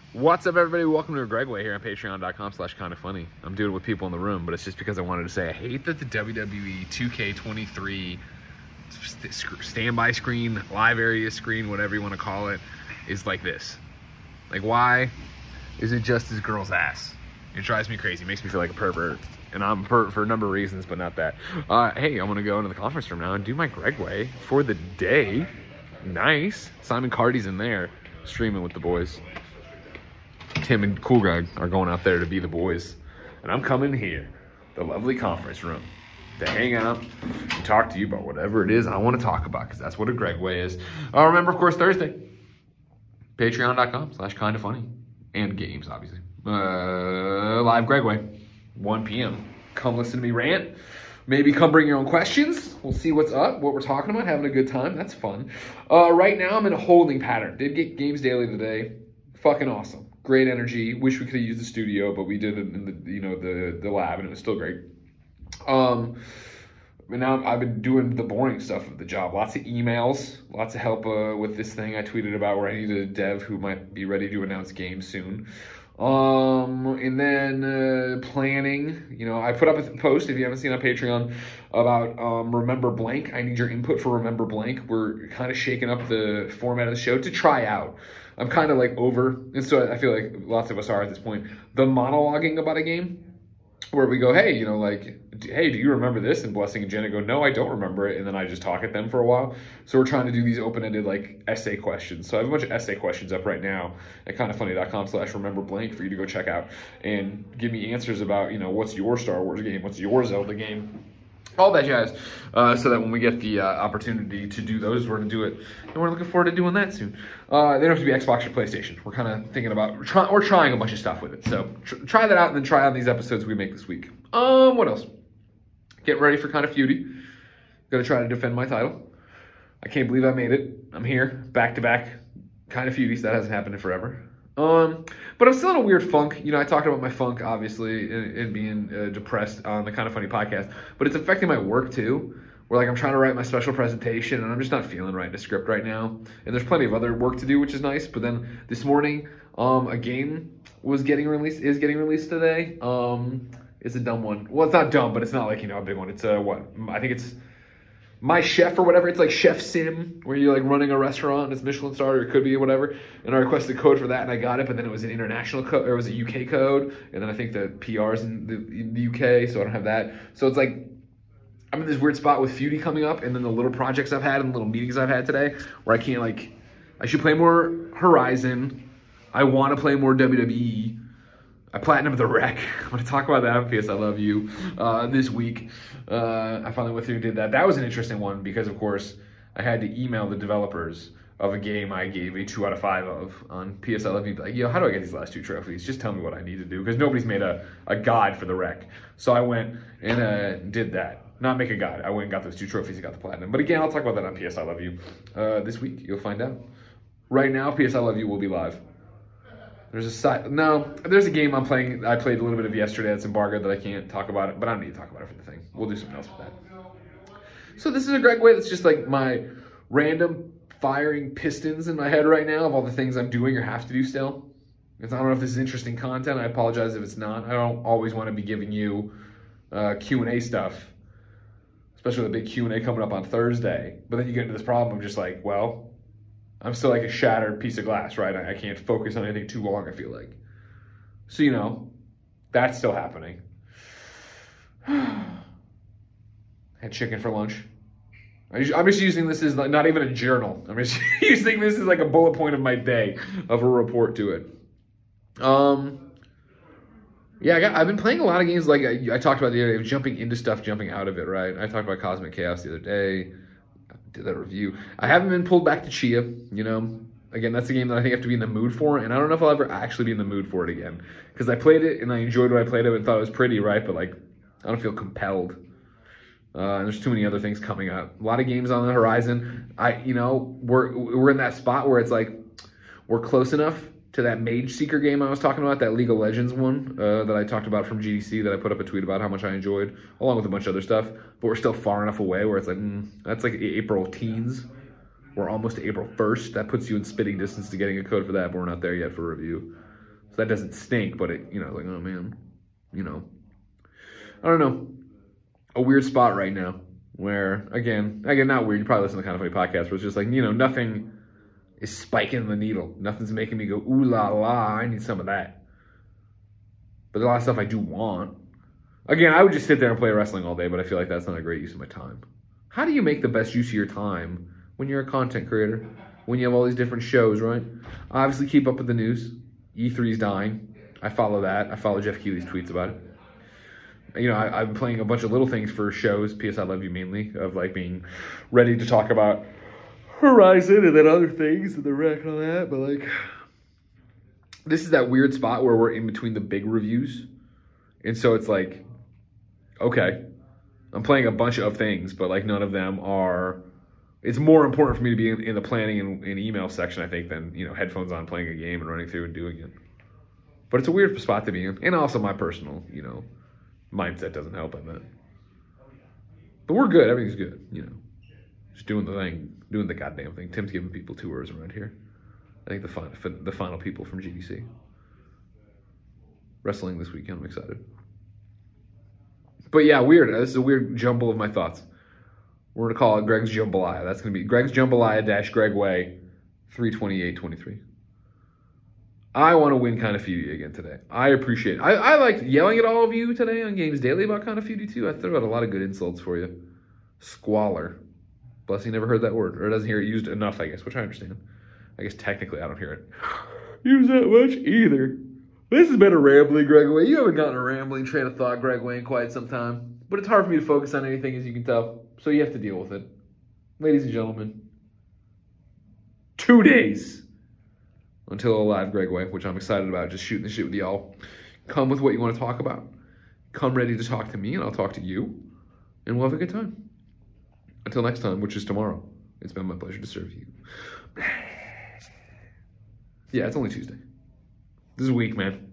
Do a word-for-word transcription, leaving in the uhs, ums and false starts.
What's up, everybody? Welcome to Gregway here on patreon.com slash kind of funny. I'm doing it with people in the room, but it's just because I wanted to say I hate that the W W E two K twenty-three st- standby screen, live area screen, whatever you want to call it, is like this. Like, why is it just his girl's ass? It drives me crazy. It makes me feel like a pervert. And I'm a pervert for a number of reasons, but not that. Uh, hey, I'm going to go into the conference room now and do my Gregway for the day. Nice. Simon Cardy's in there streaming with the boys. Tim and Cool Guy are going out there to be the boys. And I'm coming here, the lovely conference room, to hang out and talk to you about whatever it is I want to talk about, because that's what a Gregway is. Uh, remember, of course, Thursday, patreon.com slash kind of funny. And games, obviously. Uh, live Gregway, one p.m. Come listen to me rant. Maybe come bring your own questions. We'll see what's up, what we're talking about, having a good time. That's fun. Uh, right now, I'm in a holding pattern. Did get games daily today. Fucking awesome. Great energy. Wish we could have used the studio, but we did it in the you know the the lab, and it was still great. Um, and now I've been doing the boring stuff of the job. Lots of emails, lots of help uh, with this thing I tweeted about where I need a dev who might be ready to announce games soon. Um, and then uh, planning. You know, I put up a post if you haven't seen on Patreon about um, Remember Blank. I need your input for Remember Blank. We're kind of shaking up the format of the show to try out. I'm kind of like over, and so I feel like lots of us are at this point, the monologuing about a game where we go, hey, you know, like, hey, do you remember this? And Blessing and Jenna go, no, I don't remember it. And then I just talk at them for a while. So we're trying to do these open-ended like essay questions. So I have a bunch of essay questions up right now at kindoffunny.com slash remember blank for you to go check out and give me answers about, you know, what's your Star Wars game? What's your Zelda game? All that jazz, uh, so that when we get the uh, opportunity to do those, we're going to do it, and we're looking forward to doing that soon. Uh, they don't have to be Xbox or PlayStation. We're kind of thinking about, we're, try, we're trying a bunch of stuff with it, so tr- try that out, and then try out these episodes we make this week. Um, what else? Get ready for Kind of Feudy. Going to try to defend my title. I can't believe I made it. I'm here, back-to-back Kind of Feudies. That hasn't happened in forever. Um, but I'm still in a weird funk. You know, I talked about my funk, obviously, and, and being uh, depressed on the Kind of Funny podcast, but it's affecting my work too, where like I'm trying to write my special presentation and I'm just not feeling right in the script right now. And there's plenty of other work to do, which is nice. But then this morning, um, a game was getting released, is getting released today. Um, it's a dumb one. Well, it's not dumb, but it's not like, you know, a big one. It's a, what? I think it's My Chef or whatever. It's like Chef Sim, where you're like running a restaurant and it's Michelin star, or it could be whatever. And I requested a code for that and I got it, but then it was an international code, or it was a U K code. And then I think the P R's in the, in the U K, so I don't have that. So it's like, I'm in this weird spot with Feudy coming up, and then the little projects I've had and the little meetings I've had today, where I can't like, I should play more Horizon. I want to play more W W E. I platinumed the Wreck. I'm going to talk about that on P S I Love You uh, this week. Uh, I finally went through and did that. That was an interesting one because, of course, I had to email the developers of a game I gave a two out of five of on P S I Love You. Like, yo, how do I get these last two trophies? Just tell me what I need to do, because nobody's made a, a guide for the Wreck. So I went and uh, did that. Not make a guide. I went and got those two trophies and got the platinum. But again, I'll talk about that on P S I Love You uh, this week. You'll find out. Right now, P S I Love You will be live. There's a side, no, there's a game I'm playing. I played a little bit of yesterday that's embargoed that I can't talk about it, but I don't need to talk about it for the thing. We'll do something else with that. So this is a Gregway that's just like my random firing pistons in my head right now of all the things I'm doing or have to do still. Because I don't know if this is interesting content. I apologize if it's not. I don't always want to be giving you uh, Q and A stuff, especially with a big Q and A coming up on Thursday. But then you get into this problem of just like, well, I'm still like a shattered piece of glass, right? I can't focus on anything too long, I feel like. So, you know, that's still happening. Had chicken for lunch. I'm just using this as not even a journal. I'm just using this as like a bullet point of my day of a report to it. Um, yeah, I got, I've been playing a lot of games like I, I talked about the other day, jumping into stuff, jumping out of it, right? I talked about Cosmic Chaos the other day. Did that review. I haven't been pulled back to Chia, you know. Again, that's a game that I think I have to be in the mood for, and I don't know if I'll ever actually be in the mood for it again. Because I played it, and I enjoyed what I played of it and thought it was pretty, right? But, like, I don't feel compelled. Uh, and there's too many other things coming up. A lot of games on the horizon. I, you know, we're, we're in that spot where it's like, we're close enough to that Mage Seeker game I was talking about, that League of Legends one uh, that I talked about from G D C, that I put up a tweet about how much I enjoyed, along with a bunch of other stuff. But we're still far enough away where it's like, mm, that's like April teens. We're almost to April first. That puts you in spitting distance to getting a code for that, but we're not there yet for review. So that doesn't stink, but it, you know, like, oh man, you know. I don't know. A weird spot right now where, again, again, not weird. You probably listen to Kind of Funny podcast where it's just like, you know, nothing is spiking the needle. Nothing's making me go, ooh la la, I need some of that. But there's a lot of stuff I do want. Again, I would just sit there and play wrestling all day, but I feel like that's not a great use of my time. How do you make the best use of your time when you're a content creator? When you have all these different shows, right? Obviously, keep up with the news. E three's dying. I follow that. I follow Jeff Keighley's tweets about it. You know, I, I've been playing a bunch of little things for shows, P S I Love You mainly, of like being ready to talk about Horizon and then other things and the wreck and all that. But like, this is that weird spot where we're in between the big reviews. And so it's like, okay, I'm playing a bunch of things, but like none of them are, it's more important for me to be in, in the planning and, and email section, I think, than, you know, headphones on, playing a game and running through and doing it. But it's a weird spot to be in. And also my personal, you know, mindset doesn't help in that. But we're good. Everything's good, you know. Just doing the thing, doing the goddamn thing. Tim's giving people tours around here. I think the final, the final people from G D C. Wrestling this weekend. I'm excited. But yeah, weird. This is a weird jumble of my thoughts. We're going to call it Greg's Jambalaya. That's going to be Greg's Jambalaya dash Greg Way three twenty-eight twenty-three. I want to win Kind of Feudy again today. I appreciate it. I, I liked yelling at all of you today on Games Daily about Kind of Feudy too. I threw out a lot of good insults for you. Squalor. Bless he never heard that word. Or doesn't hear it used enough, I guess, which I understand. I guess technically I don't hear it used that much either. This has been a rambling Greg Way. You haven't gotten a rambling train of thought Greg Way in quite some time. But it's hard for me to focus on anything, as you can tell. So you have to deal with it. Ladies and gentlemen, two days until a live Greg Way, which I'm excited about, just shooting the shit with y'all. Come with what you want to talk about. Come ready to talk to me, and I'll talk to you. And we'll have a good time. Until next time, which is tomorrow. It's been my pleasure to serve you. Yeah, it's only Tuesday. This is weak, man.